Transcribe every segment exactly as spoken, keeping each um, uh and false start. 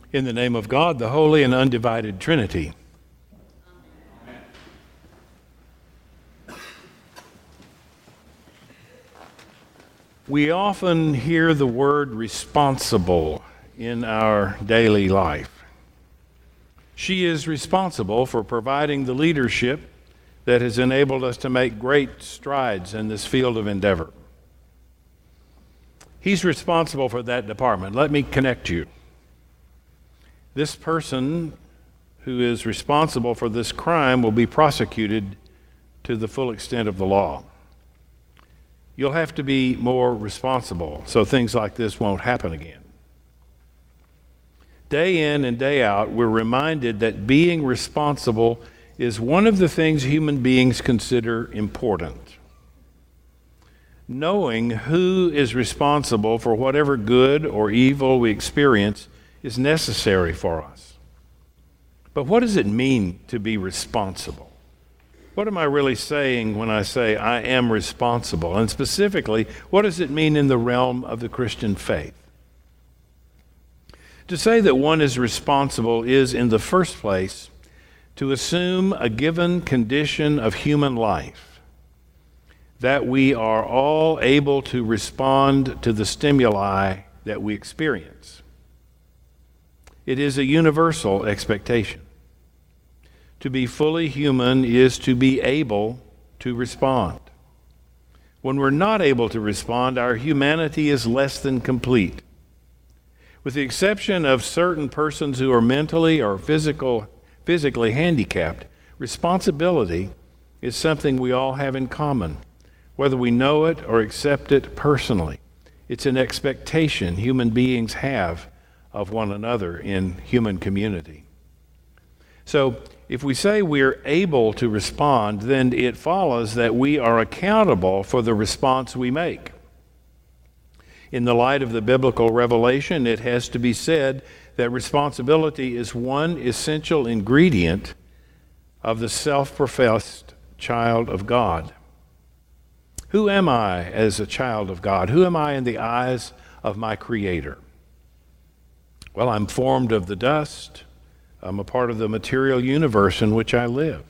In the name of God, the Holy and Undivided Trinity. We often hear the word responsible in our daily life. She is responsible for providing the leadership that has enabled us to make great strides in this field of endeavor. He's responsible for that department. Let me connect you. This person who is responsible for this crime will be prosecuted to the full extent of the law. You'll have to be more responsible so things like this won't happen again. Day in and day out, we're reminded that being responsible is one of the things human beings consider important. Knowing who is responsible for whatever good or evil we experience is necessary for us. But what does it mean to be responsible? What am I really saying when I say I am responsible? And specifically, what does it mean in the realm of the Christian faith? To say that one is responsible is, in the first place, to assume a given condition of human life, that we are all able to respond to the stimuli that we experience. It is a universal expectation. To be fully human is to be able to respond. When we're not able to respond, our humanity is less than complete. With the exception of certain persons who are mentally or physical, physically handicapped, responsibility is something we all have in common, whether we know it or accept it personally. It's an expectation human beings have of one another in human community. So if we say we're able to respond, then it follows that we are accountable for the response we make. In the light of the biblical revelation, it has to be said that responsibility is one essential ingredient of the self-professed child of God. Who am I as a child of God? Who am I in the eyes of my Creator? Well, I'm formed of the dust. I'm a part of the material universe in which I live.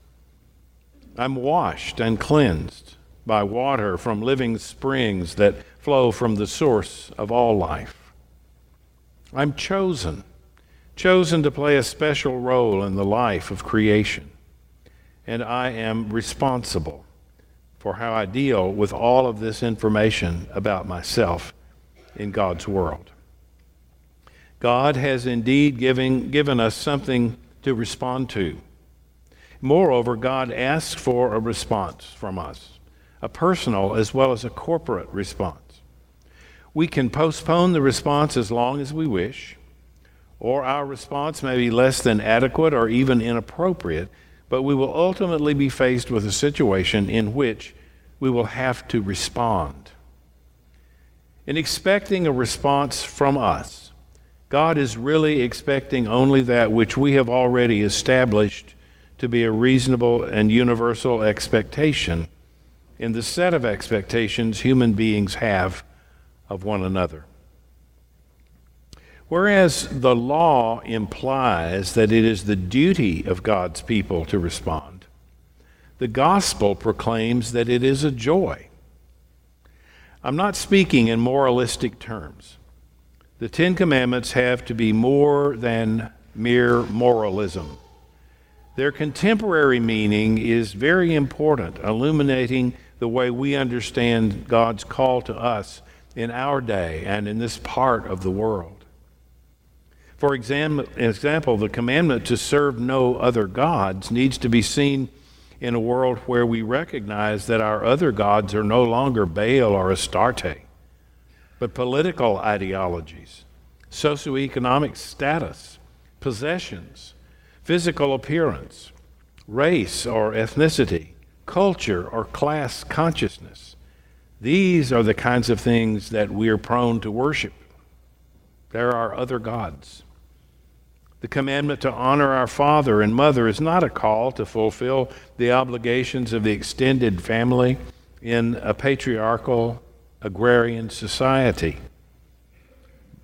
I'm washed and cleansed by water from living springs that flow from the source of all life. I'm chosen, chosen to play a special role in the life of creation. And I am responsible for how I deal with all of this information about myself in God's world. God has indeed given, given us something to respond to. Moreover, God asks for a response from us, a personal as well as a corporate response. We can postpone the response as long as we wish, or our response may be less than adequate or even inappropriate, but we will ultimately be faced with a situation in which we will have to respond. In expecting a response from us, God is really expecting only that which we have already established to be a reasonable and universal expectation in the set of expectations human beings have of one another. Whereas the law implies that it is the duty of God's people to respond, the gospel proclaims that it is a joy. I'm not speaking in moralistic terms. The Ten Commandments have to be more than mere moralism. Their contemporary meaning is very important, illuminating the way we understand God's call to us in our day and in this part of the world. For example, the commandment to serve no other gods needs to be seen in a world where we recognize that our other gods are no longer Baal or Astarte, but political ideologies, socioeconomic status, possessions, physical appearance, race or ethnicity, culture or class consciousness. These are the kinds of things that we are prone to worship. There are other gods. The commandment to honor our father and mother is not a call to fulfill the obligations of the extended family in a patriarchal, agrarian society.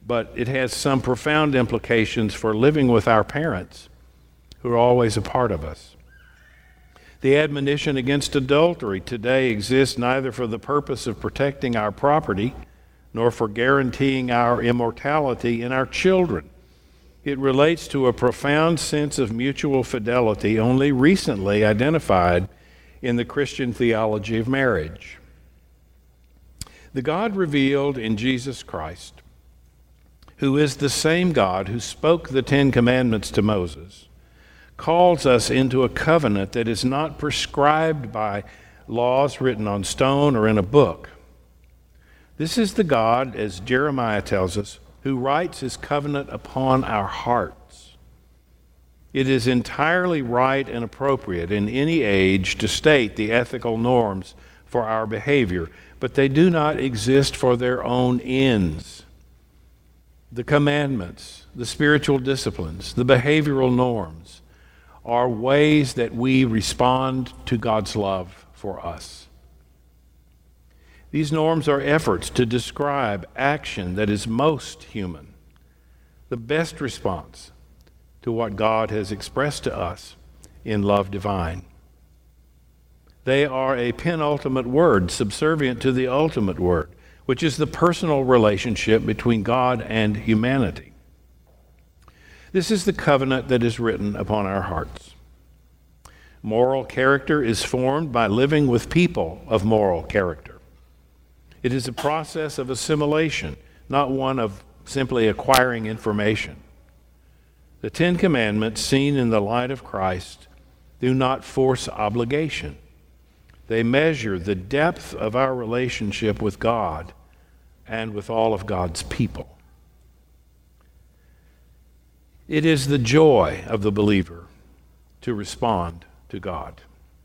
but it has some profound implications for living with our parents, who are always a part of us. The admonition against adultery today exists neither for the purpose of protecting our property nor for guaranteeing our immortality in our children. It relates to a profound sense of mutual fidelity only recently identified in the Christian theology of marriage. The God revealed in Jesus Christ, who is the same God who spoke the Ten Commandments to Moses, calls us into a covenant that is not prescribed by laws written on stone or in a book. This is the God, as Jeremiah tells us, who writes his covenant upon our hearts. It is entirely right and appropriate in any age to state the ethical norms for our behavior, but they do not exist for their own ends. The commandments, the spiritual disciplines, the behavioral norms are ways that we respond to God's love for us. These norms are efforts to describe action that is most human, the best response to what God has expressed to us in love divine. They are a penultimate word subservient to the ultimate word, which is the personal relationship between God and humanity. This is the covenant that is written upon our hearts. Moral character is formed by living with people of moral character. It is a process of assimilation, not one of simply acquiring information. The Ten Commandments, seen in the light of Christ, do not force obligation. They measure the depth of our relationship with God and with all of God's people. It is the joy of the believer to respond to God.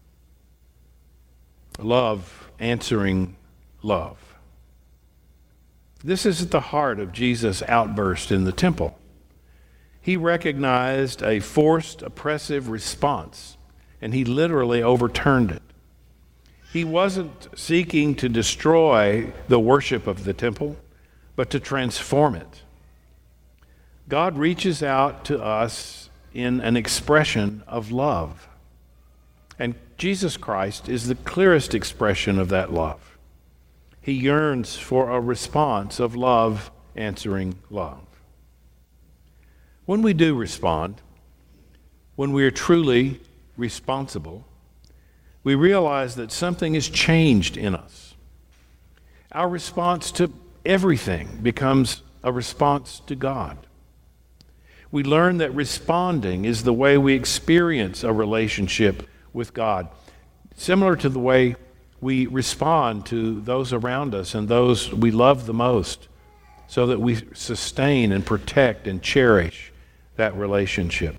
Love answering love. This is at the heart of Jesus' outburst in the temple. He recognized a forced, oppressive response, and he literally overturned it. He wasn't seeking to destroy the worship of the temple, but to transform it. God reaches out to us in an expression of love. And Jesus Christ is the clearest expression of that love. He yearns for a response of love answering love. When we do respond, when we are truly responsible, we realize that something has changed in us. Our response to everything becomes a response to God. We learn that responding is the way we experience a relationship with God, similar to the way we respond to those around us and those we love the most, so that we sustain and protect and cherish that relationship.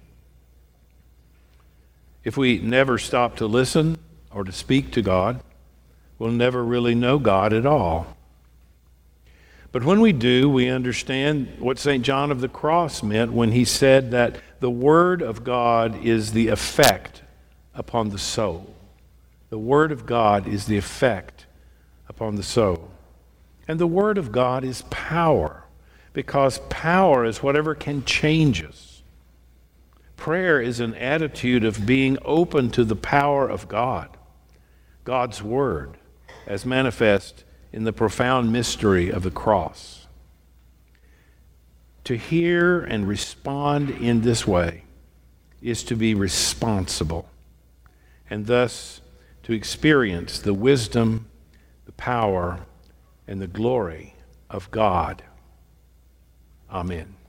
If we never stop to listen or to speak to God, we'll never really know God at all. But when we do, we understand what Saint John of the Cross meant when he said that the Word of God is the effect upon the soul. The Word of God is the effect upon the soul. And the Word of God is power, because power is whatever can change us. Prayer is an attitude of being open to the power of God, God's Word, as manifest in the profound mystery of the cross. To hear and respond in this way is to be responsible, and thus to experience the wisdom, the power, and the glory of God. Amen.